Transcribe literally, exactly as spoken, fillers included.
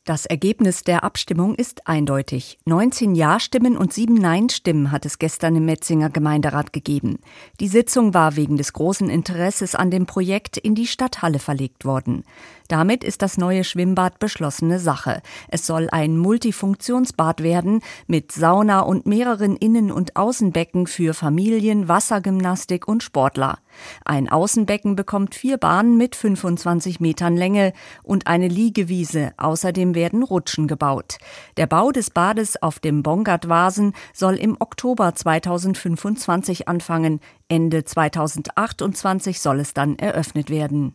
Das Ergebnis der Abstimmung ist eindeutig. neunzehn Ja-Stimmen und sieben Nein-Stimmen hat es gestern im Metzinger Gemeinderat gegeben. Die Sitzung war wegen des großen Interesses an dem Projekt in die Stadthalle verlegt worden. Damit ist das neue Schwimmbad beschlossene Sache. Es soll ein Multifunktionsbad werden mit Sauna und mehreren Innen- und Außenbecken für Familien, Wassergymnastik und Sportler. Ein Außenbecken bekommt vier Bahnen mit fünfundzwanzig Metern Länge und eine Liegewiese. Außerdem werden Rutschen gebaut. Der Bau des Bades auf dem Bongard-Vasen soll im Oktober zweitausendfünfundzwanzig anfangen. Ende zweitausendachtundzwanzig soll es dann eröffnet werden.